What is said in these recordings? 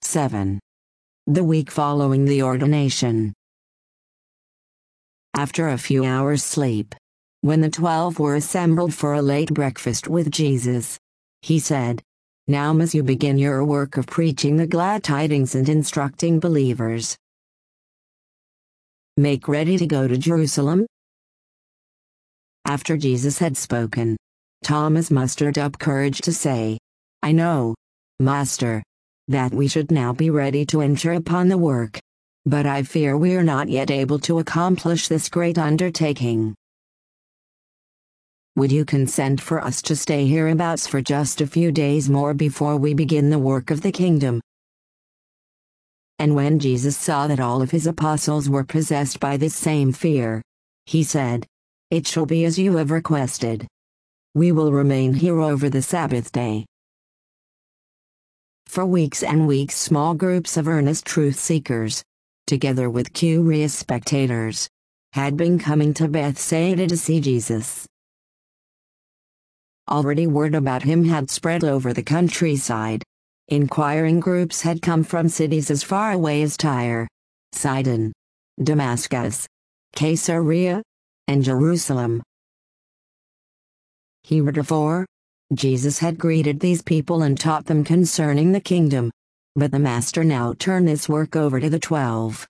7. The week following the ordination. After a few hours' sleep, when the 12 were assembled for a late breakfast with Jesus, he said, "Now must you begin your work of preaching the glad tidings and instructing believers. Make ready to go to Jerusalem." After Jesus had spoken, Thomas mustered up courage to say, "I know, Master, that we should now be ready to enter upon the work, but I fear we are not yet able to accomplish this great undertaking. Would you consent for us to stay hereabouts for just a few days more before we begin the work of the kingdom?" And when Jesus saw that all of his apostles were possessed by this same fear, he said, "It shall be as you have requested. We will remain here over the Sabbath day." For weeks and weeks small groups of earnest truth seekers, together with curious spectators, had been coming to Bethsaida to see Jesus. Already word about him had spread over the countryside. Inquiring groups had come from cities as far away as Tyre, Sidon, Damascus, Caesarea, and Jerusalem. Heretofore, Jesus had greeted these people and taught them concerning the kingdom, but the Master now turned this work over to the 12.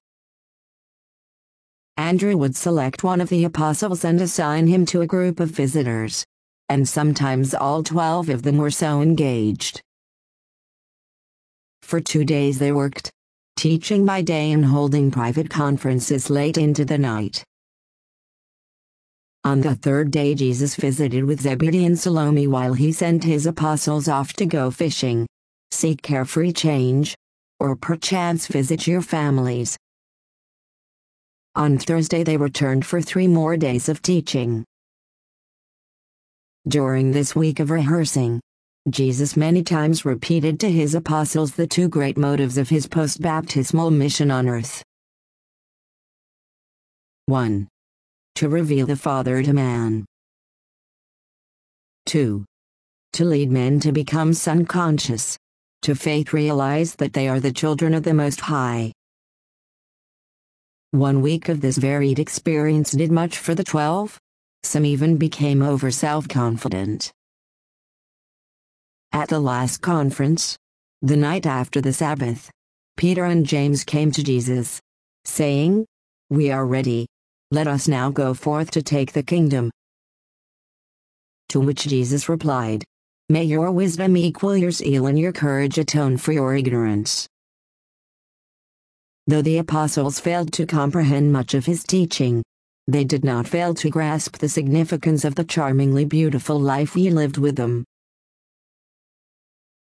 Andrew would select one of the apostles and assign him to a group of visitors, and sometimes all 12 of them were so engaged. For 2 days they worked, teaching by day and holding private conferences late into the night. On the 3rd day Jesus visited with Zebedee and Salome while he sent his apostles off to go fishing, seek carefree change, or perchance visit your families. On Thursday they returned for 3 more days of teaching. During this week of rehearsing, Jesus many times repeated to his apostles the 2 great motives of his post-baptismal mission on earth. 1. To reveal the Father to man. 2. To lead men to become Son-conscious, to faith realize that they are the children of the Most High. 1 week of this varied experience did much for the 12. Some even became over self-confident. At the last conference, the night after the Sabbath, Peter and James came to Jesus, saying, "We are ready. Let us now go forth to take the kingdom." To which Jesus replied, "May your wisdom equal your zeal and your courage atone for your ignorance." Though the apostles failed to comprehend much of his teaching, they did not fail to grasp the significance of the charmingly beautiful life he lived with them.